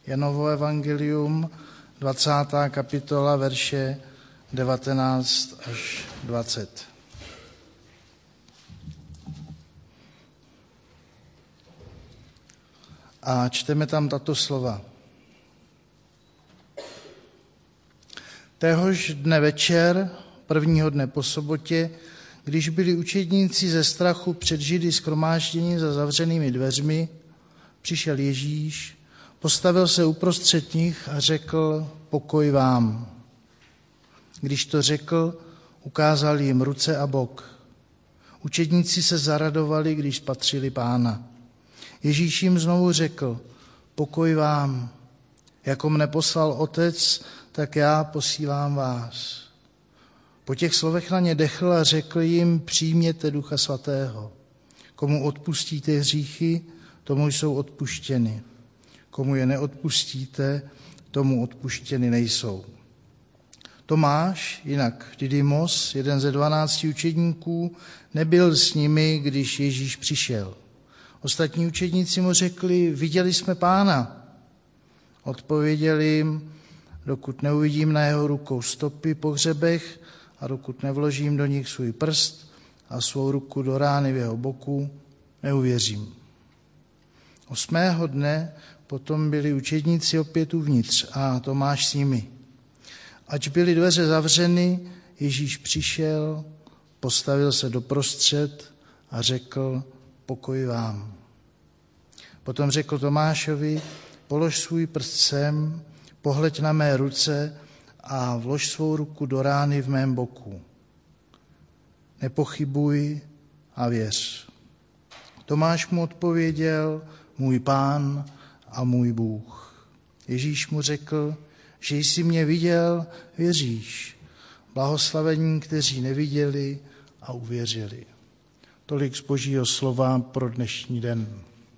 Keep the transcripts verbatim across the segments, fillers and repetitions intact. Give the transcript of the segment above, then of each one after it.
Janovo evangelium, dvacátá kapitola, verše devatenáct až dvacet. A čteme tam tato slova. Téhož dne večer, prvního dne po sobotě, když byli učedníci ze strachu před Židy shromážděni za zavřenými dveřmi, přišel Ježíš, postavil se uprostřed nich a řekl: pokoj vám. Když to řekl, ukázal jim ruce a bok. Učedníci se zaradovali, když spatřili Pána. Ježíš jim znovu řekl: pokoj vám. Jako mne poslal Otec, tak já posílám vás. Po těch slovech na ně dechl a řekl jim: přijměte Ducha Svatého. Komu odpustíte hříchy, tomu jsou odpuštěny. Komu je neodpustíte, tomu odpuštěny nejsou. Tomáš, jinak Didymos, jeden ze dvanácti učedníků, nebyl s nimi, když Ježíš přišel. Ostatní učedníci mu řekli: viděli jsme Pána. Odpověděl jim: dokud neuvidím na jeho rukou stopy po hřebech a dokud nevložím do nich svůj prst a svou ruku do rány v jeho boku, neuvěřím. Osmého dne potom byli učedníci opět uvnitř a Tomáš s nimi. Ač byly dveře zavřeny, Ježíš přišel, postavil se doprostřed a řekl: pokoj vám. Potom řekl Tomášovi: polož svůj prst sem, pohleď na mé ruce a vlož svou ruku do rány v mém boku. Nepochybuj a věř. Tomáš mu odpověděl: můj Pán a můj Bůh. Ježíš mu řekl: že jsi mě viděl, věříš. Blahoslavení, kteří neviděli a uvěřili. Tolik z Božího slova pro dnešní den.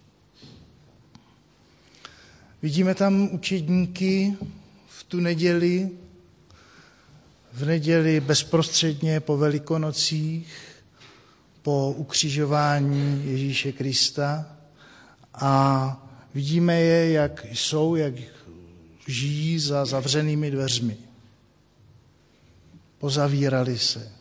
Vidíme tam učedníky v tu neděli, v neděli bezprostředně po Velikonocích, po ukřižování Ježíše Krista, a vidíme je, jak jsou, jak žijí za zavřenými dveřmi. Pozavírali se.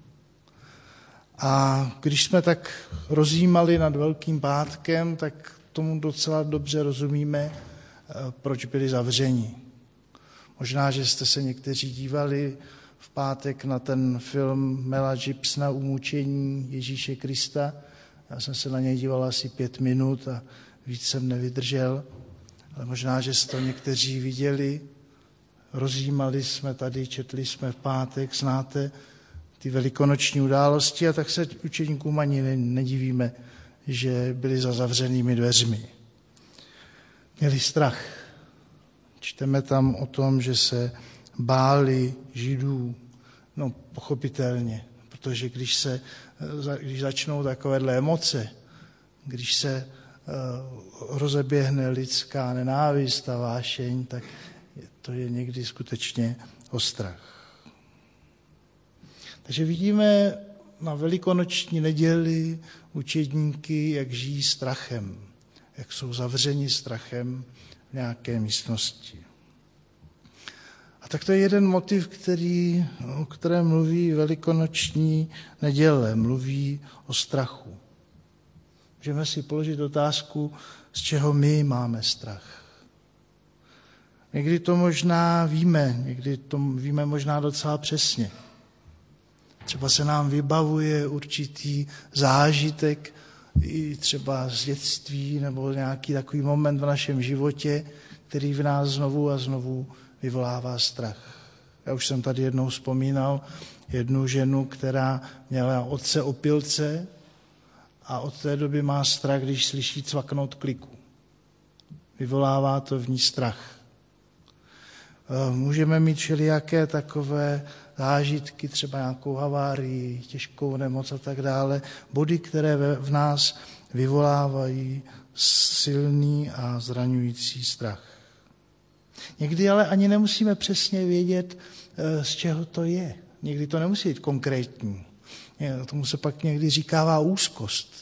A když jsme tak rozjímali nad Velkým pátkem, tak tomu docela dobře rozumíme, proč byli zavřeni. Možná, že jste se někteří dívali v pátek na ten film Mela Gibsona Umučení Ježíše Krista. Já jsem se na něj díval asi pět minut a víc jsem nevydržel. Ale možná, že jste to někteří viděli. Rozjímali jsme tady, četli jsme v pátek, znáte ty velikonoční události, a tak se učeníkům ani nedivíme, že byli za zavřenými dveřmi. Měli strach. Čteme tam o tom, že se báli Židů. No, pochopitelně, protože když se, když začnou takovéhle emoce, když se uh, rozeběhne lidská nenávist a vášeň, tak to je někdy skutečně o strach. Takže vidíme na velikonoční neděli učedníky, jak žijí strachem, jak jsou zavřeni strachem v nějaké místnosti. A tak to je jeden motiv, který, o kterém mluví velikonoční neděle, mluví o strachu. Můžeme si položit otázku, z čeho my máme strach. Někdy to možná víme, někdy to víme možná docela přesně. Třeba se nám vybavuje určitý zážitek, i třeba z dětství, nebo nějaký takový moment v našem životě, který v nás znovu a znovu vyvolává strach. Já už jsem tady jednou vzpomínal jednu ženu, která měla otce opilce a od té doby má strach, když slyší cvaknout kliku. Vyvolává to v ní strach. Můžeme mít všelijaké takové zážitky, třeba nějakou havárii, těžkou nemoc a tak dále, body, které v nás vyvolávají silný a zraňující strach. Někdy ale ani nemusíme přesně vědět, z čeho to je. Někdy to nemusí být konkrétní. Tomu se pak někdy říkává úzkost.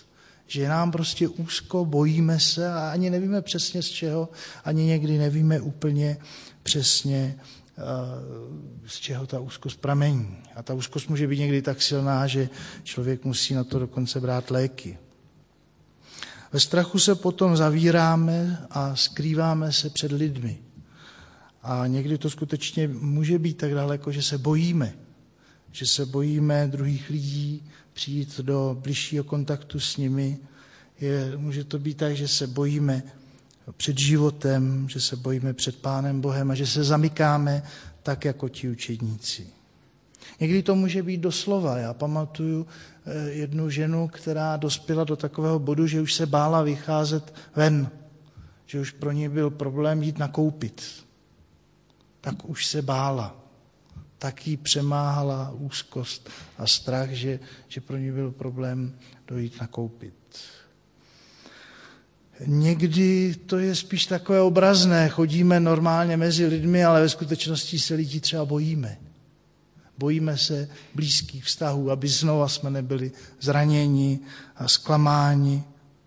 Že je nám prostě úzko, bojíme se a ani nevíme přesně z čeho, ani někdy nevíme úplně přesně, z čeho ta úzkost pramení. A ta úzkost může být někdy tak silná, že člověk musí na to dokonce brát léky. Ve strachu se potom zavíráme a skrýváme se před lidmi. A někdy to skutečně může být tak daleko, že se bojíme. Že se bojíme druhých lidí, přijít do bližšího kontaktu s nimi. Je, může to být tak, že se bojíme před životem, že se bojíme před Pánem Bohem a že se zamykáme tak jako ti učedníci. Někdy to může být doslova. Já pamatuju jednu ženu, která dospěla do takového bodu, že už se bála vycházet ven, že už pro ní byl problém jít nakoupit. Tak už se bála. Tak jí přemáhala úzkost a strach, že, že pro ní byl problém dojít nakoupit. Někdy to je spíš takové obrazné. Chodíme normálně mezi lidmi, ale ve skutečnosti se lidí třeba bojíme. Bojíme se blízkých vztahů, aby znova jsme nebyli zraněni a zklamáni.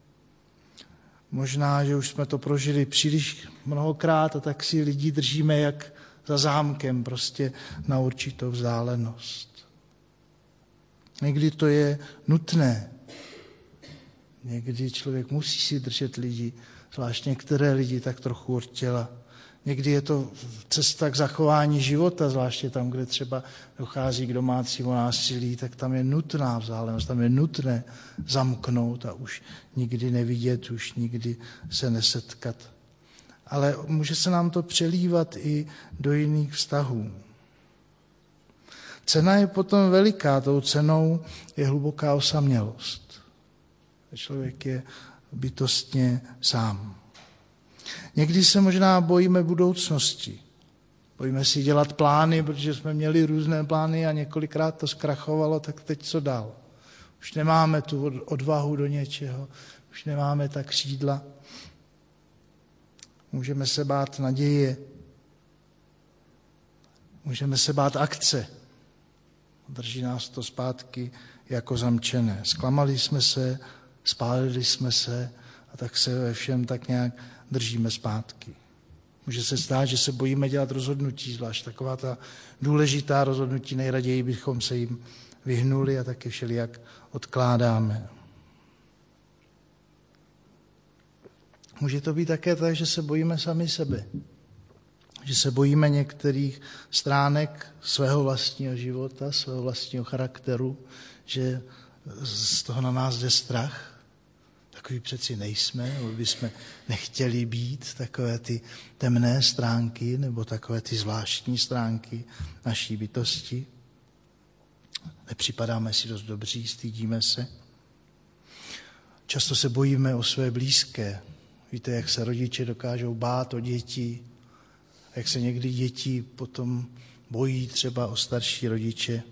Možná, že už jsme to prožili příliš mnohokrát a tak si lidi držíme jak za zámkem, prostě na určitou vzdálenost. Někdy to je nutné. Někdy člověk musí si držet lidi, zvlášť některé lidi tak trochu od těla. Někdy je to cesta k zachování života, zvláště tam, kde třeba dochází k domácímu násilí, tak tam je nutná vzdálenost, tam je nutné zamknout a už nikdy nevidět, už nikdy se nesetkat. Ale může se nám to přelívat i do jiných vztahů. Cena je potom veliká, tou cenou je hluboká osamělost. Člověk je bytostně sám. Někdy se možná bojíme budoucnosti. Bojíme si dělat plány, protože jsme měli různé plány a několikrát to zkrachovalo, tak teď co dál? Už nemáme tu odvahu do něčeho, už nemáme ta křídla. Můžeme se bát naděje, můžeme se bát akce. Drží nás to zpátky jako zamčené. Zklamali jsme se, spálili jsme se a tak se ve všem tak nějak držíme zpátky. Může se stát, že se bojíme dělat rozhodnutí, zvlášť taková ta důležitá rozhodnutí, nejraději bychom se jim vyhnuli a taky všelijak odkládáme. Může to být také tak, že se bojíme sami sebe. Že se bojíme některých stránek svého vlastního života, svého vlastního charakteru, že z toho na nás jde strach. Takový přeci nejsme, nebo bychom nechtěli být, takové ty temné stránky nebo takové ty zvláštní stránky naší bytosti. Nepřipadáme si dost dobří, stydíme se. Často se bojíme o své blízké. Víte, jak se rodiče dokážou bát o děti, jak se někdy děti potom bojí třeba o starší rodiče.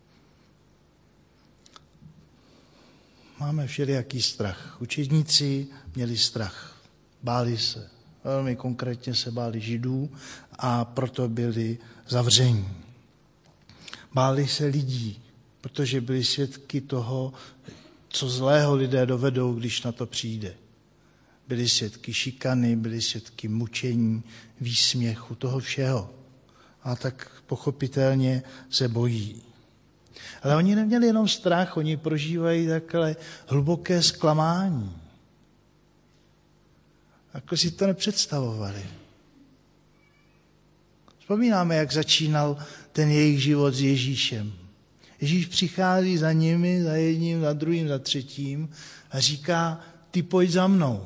Máme všelijaký strach. Učedníci měli strach, báli se. Velmi konkrétně se báli Židů a proto byli zavření. Báli se lidí, protože byli svědky toho, co zlého lidé dovedou, když na to přijde. Byli svědky šikany, byli svědky mučení, výsměchu, toho všeho. A tak pochopitelně se bojí. Ale oni neměli jenom strach, oni prožívají takové hluboké zklamání. Jako si to nepředstavovali. Vzpomínáme, jak začínal ten jejich život s Ježíšem. Ježíš přichází za nimi, za jedním, za druhým, za třetím a říká, ty pojď za mnou.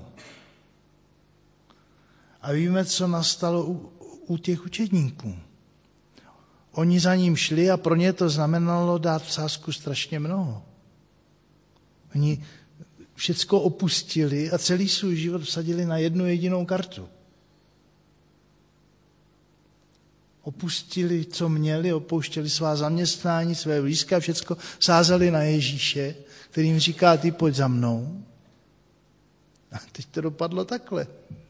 A víme, co nastalo u, u těch učedníků. Oni za ním šli a pro ně to znamenalo dát v sázku strašně mnoho. Oni všecko opustili a celý svůj život vsadili na jednu jedinou kartu. Opustili, co měli, opouštěli svá zaměstnání, své blízké a všecko sázeli na Ježíše, který jim říká, ty pojď za mnou. A teď to dopadlo takhle.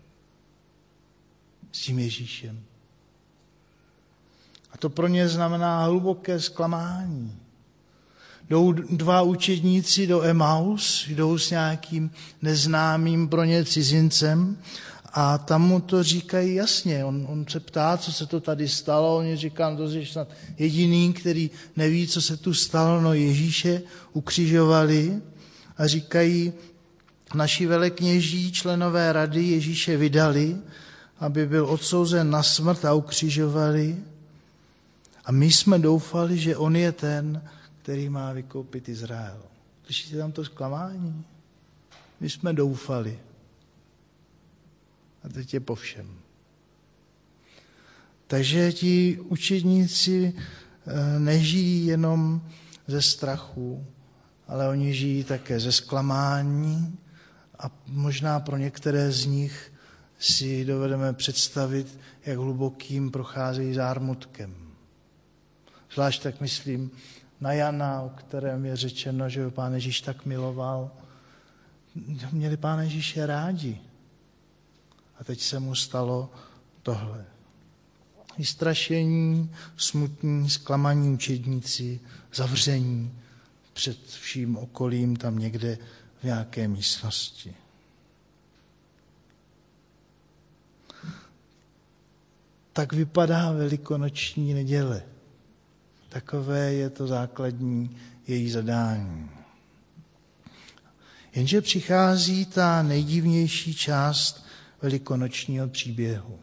S tím Ježíšem. A to pro ně znamená hluboké zklamání. Jdou dva učedníci do Emaus, jdou s nějakým neznámým pro ně cizincem a tam mu to říkají jasně. On, on se ptá, co se to tady stalo. Oni říkají, to je snad jediný, který neví, co se tu stalo. No Ježíše ukřižovali a říkají, naši velekněží, členové rady Ježíše vydali, aby byl odsouzen na smrt a ukřižovali. A my jsme doufali, že on je ten, který má vykoupit Izrael. Slyšíte tam to zklamání? My jsme doufali. A teď je po všem. Takže ti učedníci nežijí jenom ze strachu, ale oni žijí také ze zklamání a možná pro některé z nich si dovedeme představit, jak hlubokým procházejí zármutkem. Zvlášť tak myslím na Jana, o kterém je řečeno, že ho Pán Ježíš tak miloval. Měli Pána Ježíše rádi. A teď se mu stalo tohle. Vystrašení, smutní, zklamaní učedníci, zavření před vším okolím tam někde v nějaké místnosti. Tak vypadá velikonoční neděle. Takové je to základní její zadání. Jenže přichází ta nejdivnější část velikonočního příběhu.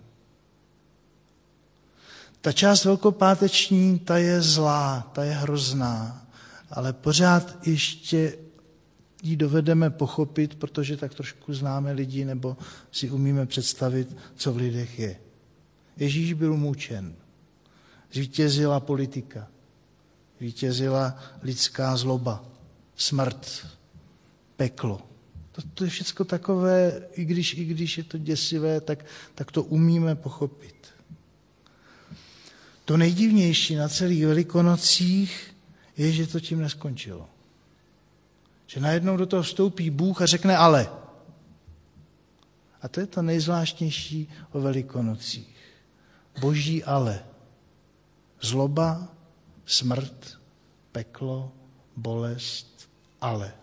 Ta část velkopáteční, ta je zlá, ta je hrozná, ale pořád ještě ji dovedeme pochopit, protože tak trošku známe lidi nebo si umíme představit, co v lidech je. Ježíš byl mučen, zvítězila politika, zvítězila lidská zloba, smrt, peklo. To, to je všechno takové, i když, i když je to děsivé, tak, tak to umíme pochopit. To nejdivnější na celých Velikonocích je, že to tím neskončilo. Že najednou do toho vstoupí Bůh a řekne ale. A to je to nejzvláštnější o Velikonocích. Boží ale. Zloba, smrt, peklo, bolest, ale.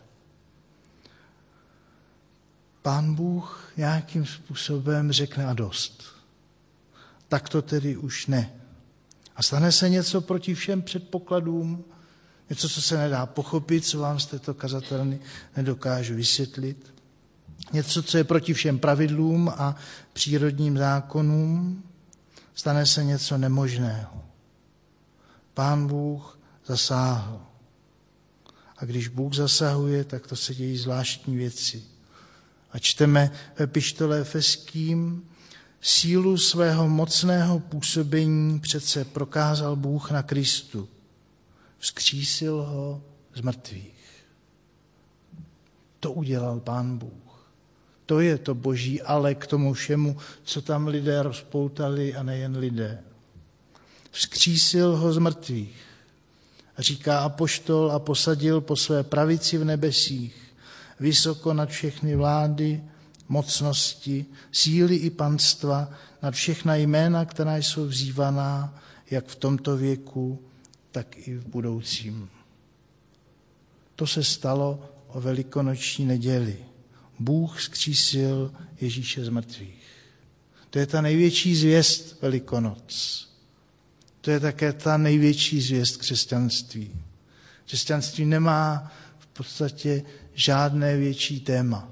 Pán Bůh nějakým způsobem řekne a dost. Tak to tedy už ne. A stane se něco proti všem předpokladům, něco, co se nedá pochopit, co vám z této kazatelny nedokážu vysvětlit. Něco, co je proti všem pravidlům a přírodním zákonům. Stane se něco nemožného. Pán Bůh zasáhl. A když Bůh zasahuje, tak to se dějí zvláštní věci. A čteme v epištole Efeským, sílu svého mocného působení přece prokázal Bůh na Kristu. Vzkřísil ho z mrtvých. To udělal Pán Bůh. To je to Boží ale k tomu všemu, co tam lidé rozpoutali a nejen lidé. Vzkřísil ho z mrtvých. A říká apoštol a posadil po své pravici v nebesích, vysoko nad všechny vlády, mocnosti, síly i panstva, nad všechna jména, která jsou vzývaná, jak v tomto věku, tak i v budoucím. To se stalo o velikonoční neděli. Bůh vzkřísil Ježíše z mrtvých. To je ta největší zvěst Velikonoc. To je také ta největší zvěst křesťanství. Křesťanství nemá v podstatě žádné větší téma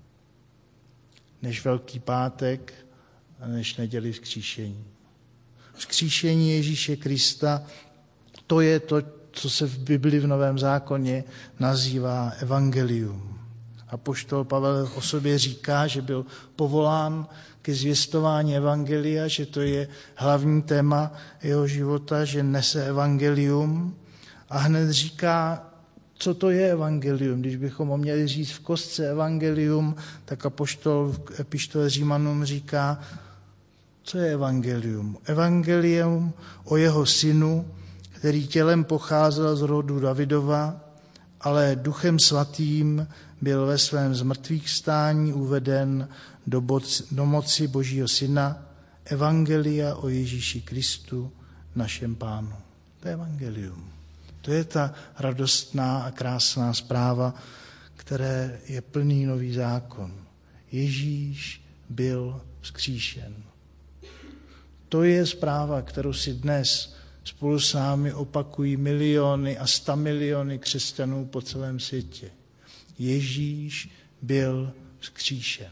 než Velký pátek a než neděli vzkříšení. Vzkříšení Ježíše Krista, to je to, co se v Bibli v Novém zákoně nazývá evangelium. Apoštol Pavel o sobě říká, že byl povolán ke zvěstování evangelia, že to je hlavní téma jeho života, že nese evangelium a hned říká, co to je evangelium. Když bychom ho měli říct v kostce evangelium, tak apoštol v epištole Římanům říká, co je evangelium. Evangelium o jeho synu, který tělem pocházel z rodu Davidova, ale duchem svatým byl ve svém zmrtvýchvstání uveden do, boc, do moci Božího syna, evangelia o Ježíši Kristu, našem Pánu. To je evangelium. To je ta radostná a krásná zpráva, které je plný nový zákon. Ježíš byl vzkříšen. To je zpráva, kterou si dnes spolu s námi opakují miliony a sta miliony křesťanů po celém světě. Ježíš byl vzkříšen.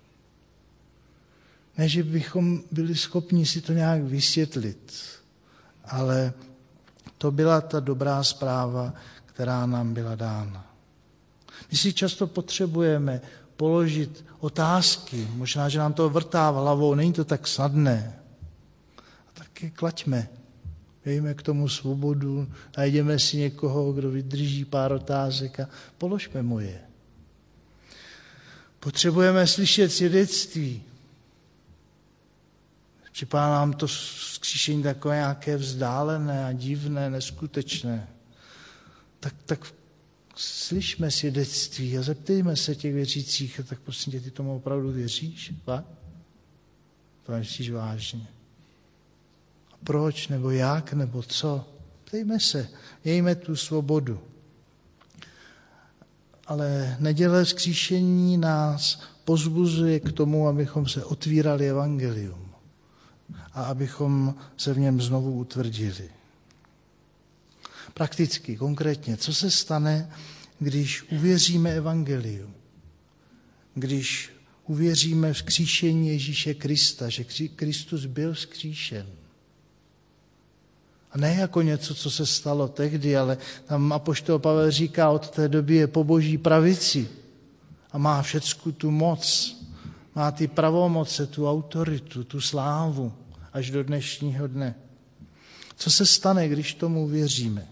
Ne, že bychom byli schopni si to nějak vysvětlit, ale to byla ta dobrá zpráva, která nám byla dána. My si často potřebujeme položit otázky, možná, že nám to vrtá v hlavou, není to tak snadné. A taky klaďme, dejme k tomu svobodu, najdeme si někoho, kdo vydrží pár otázek a položme mu je. Potřebujeme slyšet svědectví. Připadá nám to vzkříšení takové nějaké vzdálené a divné, neskutečné. Tak, tak slyšme svědectví a zeptejme se těch věřících, tak prosím tě, ty tomu opravdu věříš? Va? To myslíš vážně. A proč, nebo jak, nebo co? Ptejme se, mějme tu svobodu. Ale neděle vzkříšení nás pozbuzuje k tomu, abychom se otvírali evangelium a abychom se v něm znovu utvrdili. Prakticky, konkrétně, co se stane, když uvěříme evangeliu? Když uvěříme v vzkříšení Ježíše Krista, že Kristus byl vzkříšen. A ne jako něco, co se stalo tehdy, ale tam apoštol Pavel říká, od té doby je po boží pravici a má všecku tu moc, má ty pravomoce, tu autoritu, tu slávu až do dnešního dne. Co se stane, když tomu věříme?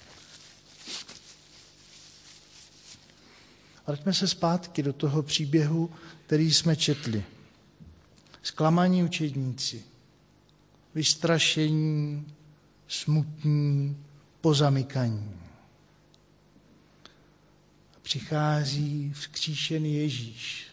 Vraťme se zpátky do toho příběhu, který jsme četli. Zklamaní učedníci, vystrašení, smutní, pozamykaní. Přichází vzkříšený Ježíš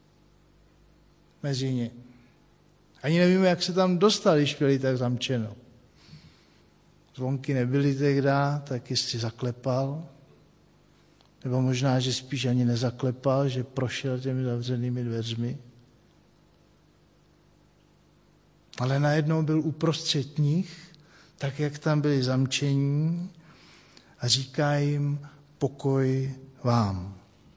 mezi ně. Ani nevíme, jak se tam dostal, když byli tak zamčeno. Zvonky nebyly tehdy, tak jestli zaklepal, nebo možná, že spíš ani nezaklepal, že prošel těmi zavřenými dveřmi. Ale najednou byl uprostřed nich, tak jak tam byli zamčení, a říká jim pokoj vám.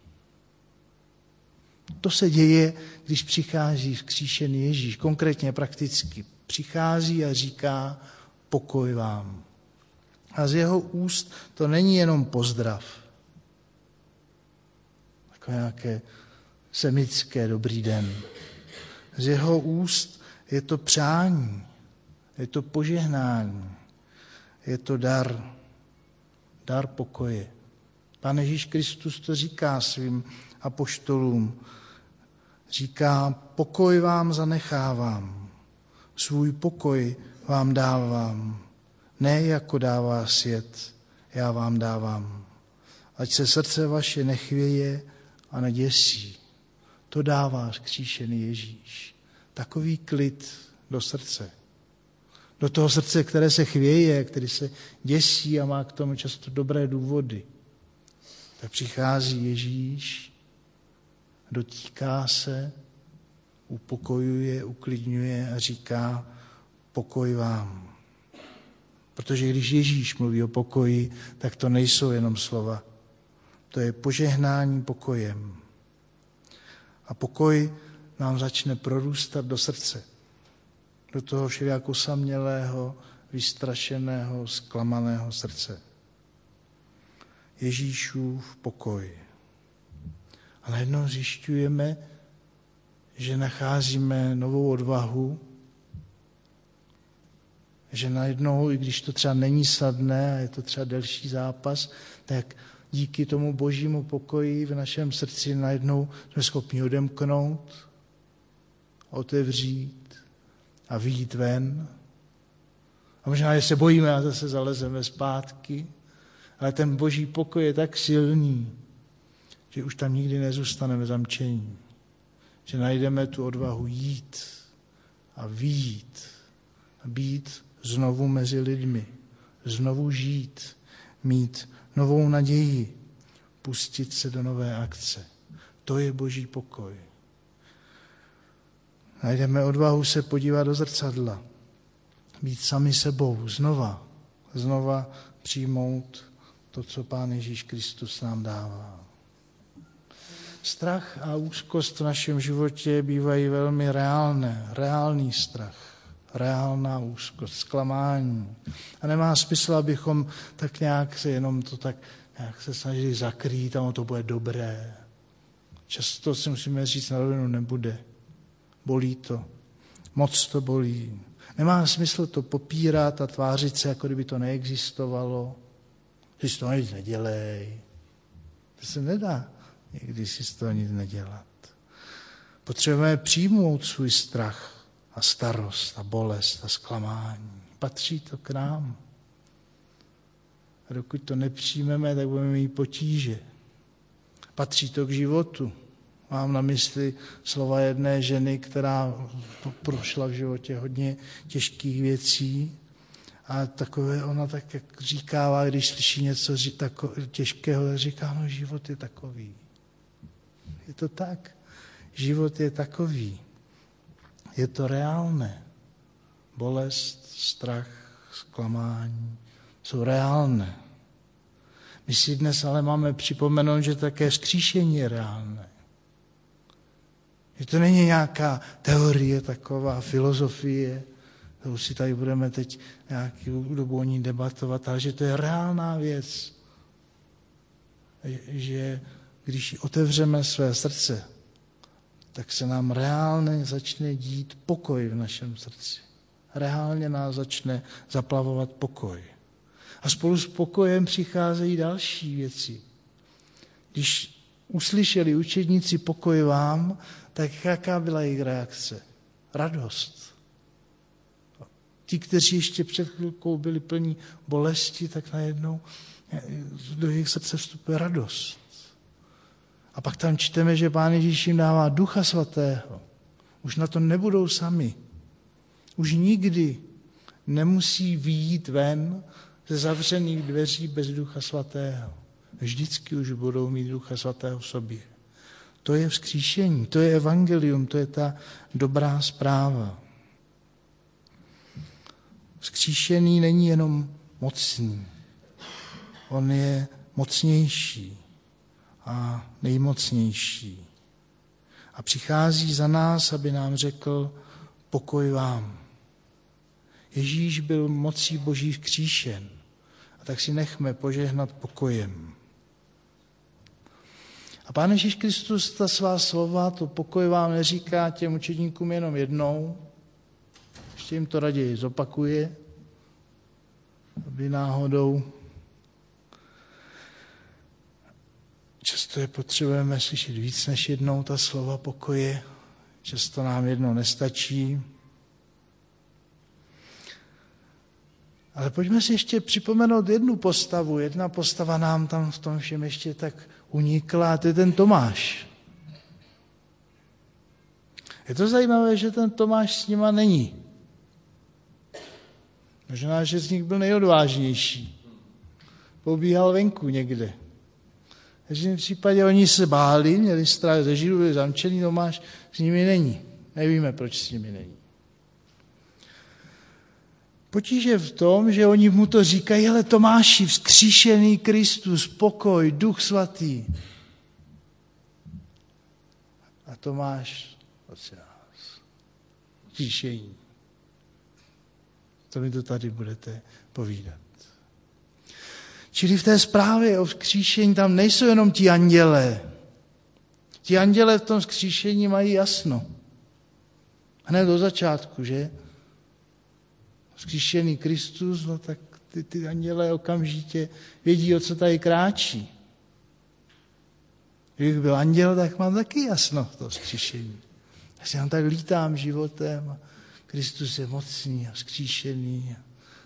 To se děje, když přichází vzkříšený Ježíš, konkrétně prakticky. Přichází a říká pokoj vám. A z jeho úst to není jenom pozdrav, takové nějaké semické dobrý den. Z jeho úst je to přání, je to požehnání, je to dar, dar pokoje. Pán Ježíš Kristus to říká svým apoštolům. Říká, pokoj vám zanechávám, svůj pokoj vám dávám, ne jako dává svět, já vám dávám. Ať se srdce vaše nechvěje a neděsí. To dává vzkříšený Ježíš. Takový klid do srdce. Do toho srdce, které se chvěje, které se děsí a má k tomu často dobré důvody. Tak přichází Ježíš, dotýká se, upokojuje, uklidňuje a říká pokoj vám. Protože když Ježíš mluví o pokoji, tak to nejsou jenom slova. To je požehnání pokojem. A pokoj nám začne prorůstat do srdce. Do toho všelijak osamělého, vystrašeného, zklamaného srdce. Ježíšův pokoj. A najednou zjišťujeme, že nacházíme novou odvahu, že najednou, i když to třeba není snadné a je to třeba delší zápas, tak díky tomu božímu pokoji v našem srdci najednou jsme schopni odemknout, otevřít a vyjít ven. A možná, že se bojíme a zase zalezeme zpátky, ale ten boží pokoj je tak silný, že už tam nikdy nezůstaneme zamčení. Že najdeme tu odvahu jít a vyjít a být znovu mezi lidmi, znovu žít, mít novou naději, pustit se do nové akce. To je Boží pokoj. Najdeme odvahu se podívat do zrcadla, být sami sebou, znova, znova přijmout to, co Pán Ježíš Kristus nám dává. Strach a úzkost v našem životě bývají velmi reálné, reálný strach, reálná úzkost, zklamání. A nemá smysl, abychom tak nějak se jenom to tak nějak se snažili zakrýt a ono to bude dobré. Často si musíme říct na rovinu, nebude. Bolí to. Moc to bolí. Nemá smysl to popírat a tvářit se, jako kdyby to neexistovalo. Že si to nic nedělej. To se nedá někdy si z toho nic nedělat. Potřebujeme přijmout svůj strach a starost a bolest a zklamání. Patří to k nám. A dokud to nepřijmeme, tak budeme mít potíže. Patří to k životu. Mám na mysli slova jedné ženy, která prošla v životě hodně těžkých věcí. A takové ona tak jak říkává, když slyší něco těžkého, říká, no život je takový. Je to tak. Život je takový. Je to reálné. Bolest, strach, zklamání jsou reálné. My si dnes ale máme připomenout, že také vzkříšení je reálné. Že to není nějaká teorie taková, filozofie, kterou si tady budeme teď nějakou dobu o ní debatovat, ale že to je reálná věc. Že když otevřeme své srdce, tak se nám reálně začne dít pokoj v našem srdci. Reálně nás začne zaplavovat pokoj. A spolu s pokojem přicházejí další věci. Když uslyšeli učedníci pokoj vám, tak jaká byla jejich reakce? Radost. Ti, kteří ještě před chvilkou byli plní bolesti, tak najednou do jejich srdce vstupuje radost. A pak tam čteme, že Pán Ježíš jim dává Ducha Svatého. Už na to nebudou sami. Už nikdy nemusí vyjít ven ze zavřených dveří bez Ducha Svatého. Vždycky už budou mít Ducha Svatého v sobě. To je vzkříšení, to je evangelium, to je ta dobrá zpráva. Vzkříšený není jenom mocný. On je mocnější a nejmocnější. A přichází za nás, aby nám řekl pokoj vám. Ježíš byl mocí Boží vzkříšen. A tak si nechme požehnat pokojem. A Pán Ježíš Kristus ta svá slova, to pokoj vám neříká těm učedníkům jenom jednou, ještě jim to raději zopakuje, aby náhodou. Často je potřebujeme slyšet víc než jednou ta slova pokoje, často nám jedno nestačí. Ale pojďme si ještě připomenout jednu postavu. Jedna postava nám tam v tom všem ještě tak unikla, a to je ten Tomáš. Je to zajímavé, že ten Tomáš s nima není. Možná, že z nich byl nejodvážnější. Pobíhal venku někde. V každém případě oni se báli, měli strach ze Židů, byli zamčený, Tomáš s nimi není. Nevíme, proč s nimi není. Potíž je v tom, že oni mu to říkají, ale Tomáši, vzkříšený Kristus, pokoj, Duch Svatý. A Tomáš, prosím vás, vzkříšení. To mi to tady budete povídat. Čili v té zprávě o vzkříšení tam nejsou jenom ti andělé. Ti andělé v tom vzkříšení mají jasno. Hned do začátku, že? Vzkříšený Kristus, no tak ty, ty andělé okamžitě vědí, o co tady kráčí. Kdybych byl anděl, tak mám taky jasno to vzkříšení. Já si tam tak lítám životem a Kristus je mocný a vzkříšený.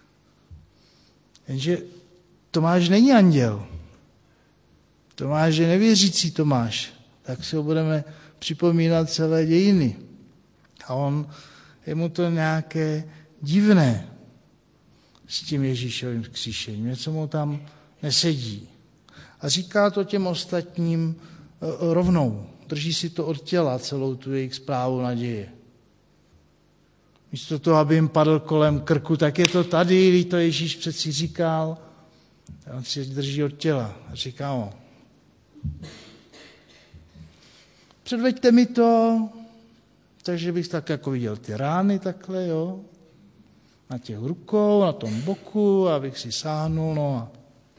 Jenže Tomáš není anděl. Tomáš je nevěřící Tomáš. Tak si ho budeme připomínat celé dějiny. A on, je mu to nějaké divné s tím Ježíšovým vzkříšením. Něco mu tam nesedí. A říká to těm ostatním rovnou. Drží si to od těla, celou tu jejich zprávu naděje. Místo toho, aby jim padl kolem krku, tak je to tady, když to Ježíš přeci říkal. A on si drží od těla a říká mu, předveďte mi to, takže bych tak jako viděl ty rány takhle, jo, na těch rukou, na tom boku, abych si sáhnul, no a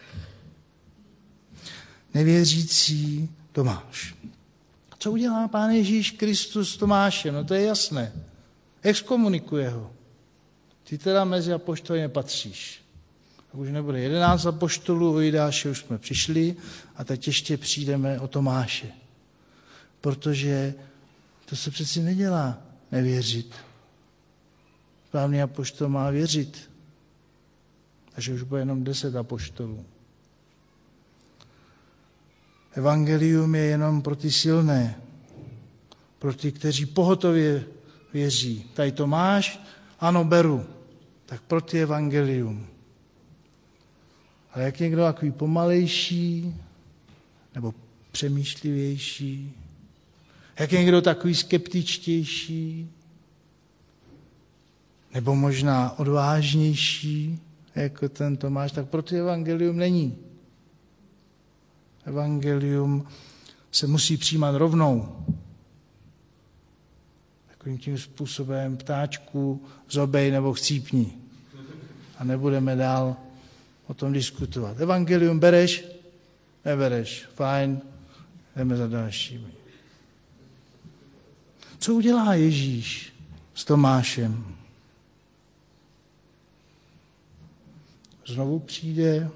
nevěřící Tomáš. Co udělá Pán Ježíš Kristus s Tomášem? No to je jasné. Exkomunikuje ho. Ty teda mezi apoštoly nepatříš. Už nebude jedenáct apoštolů, o Jidáše už jsme přišli a teď ještě přijdeme o Tomáše. Protože to se přeci nedělá nevěřit. Správný apoštol má věřit. Takže už bude jenom deset apoštolů. Evangelium je jenom pro ty silné, pro ty, kteří pohotově věří. Tady Tomáš, ano, beru. Tak pro ty evangelium. Ale jak někdo takový pomalejší, nebo přemýšlivější, jak někdo takový skeptičtější, nebo možná odvážnější, jako ten Tomáš, tak pro ty evangelium není. Evangelium se musí přijímat rovnou. Takovým tím způsobem ptáčku, zobej nebo chcípni. A nebudeme dál o tom diskutovat. Evangelium bereš? Nebereš. Fajn, jdeme za dalšími. Co udělá Ježíš s Tomášem? Znovu přijde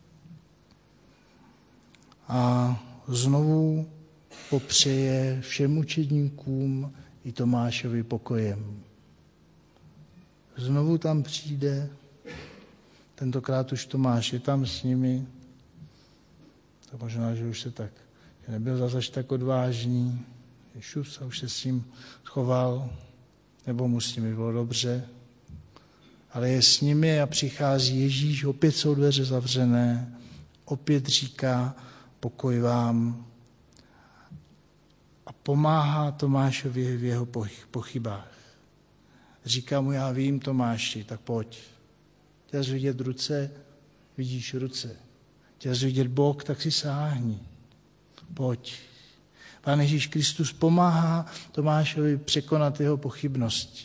a znovu popřeje všem učedníkům i Tomášovi pokojem. Znovu tam přijde, tentokrát už Tomáš je tam s nimi, tak možná, že už se tak, že nebyl zase tak odvážný, Ježíš už se s ním schoval, nebo mu s nimi bylo dobře, ale je s nimi a přichází Ježíš, opět jsou dveře zavřené, opět říká, pokoj vám, a pomáhá Tomášovi v jeho pochybách. Říká mu, já vím, Tomáši, tak pojď. Chtěl jsi vidět ruce, vidíš ruce. Chtěl jsi vidět bok, tak si sáhni. Pojď. Pán Ježíš Kristus pomáhá Tomášovi překonat jeho pochybnosti.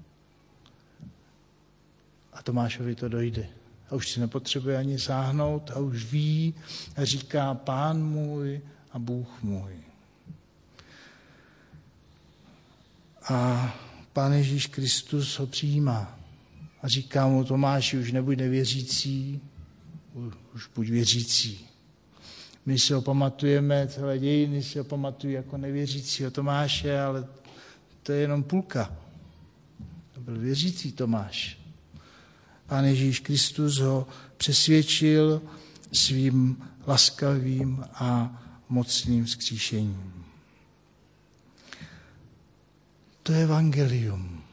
A Tomášovi to dojde. A už si nepotřebuje ani sáhnout a už ví a říká Pán můj a Bůh můj. A Pán Ježíš Kristus ho přijímá a říká mu, Tomáši, už nebuď nevěřící, už buď věřící. My si ho pamatujeme, celé dějiny si ho pamatují jako nevěřícího Tomáše, ale to je jenom půlka. To byl věřící Tomáš. Pán Ježíš Kristus ho přesvědčil svým laskavým a mocným vzkříšením. To je evangelium.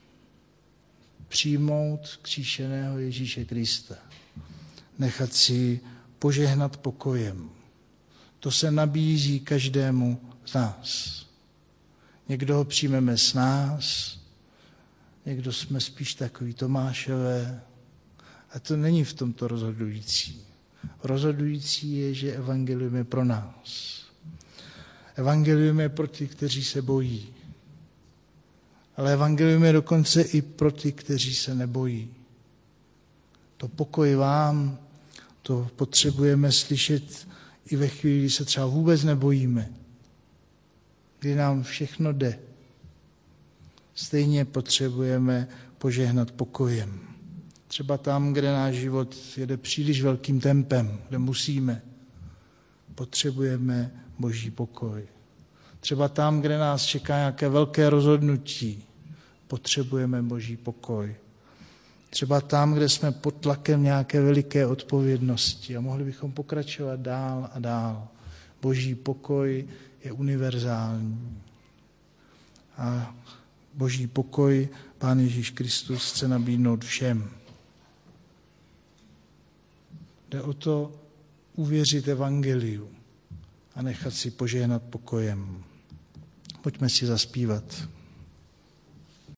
Přijmout vzkříšeného Ježíše Krista. Nechat si požehnat pokojem. To se nabízí každému z nás. Někdo ho přijmeme s nás, někdo jsme spíš takový Tomášové. A to není v tomto rozhodující. Rozhodující je, že evangelium je pro nás. Evangelium je pro ty, kteří se bojí. Ale evangelium je dokonce i pro ty, kteří se nebojí. To pokoj vám, to potřebujeme slyšet i ve chvíli, kdy se třeba vůbec nebojíme. Kdy nám všechno jde. Stejně potřebujeme požehnat pokojem. Třeba tam, kde náš život jede příliš velkým tempem, kde musíme, potřebujeme Boží pokoj. Třeba tam, kde nás čeká nějaké velké rozhodnutí, potřebujeme Boží pokoj. Třeba tam, kde jsme pod tlakem nějaké veliké odpovědnosti a mohli bychom pokračovat dál a dál. Boží pokoj je univerzální. A Boží pokoj Pán Ježíš Kristus chce nabídnout všem. Jde o to uvěřit evangeliu a nechat si požehnat pokojem. Pojďme si zaspívat.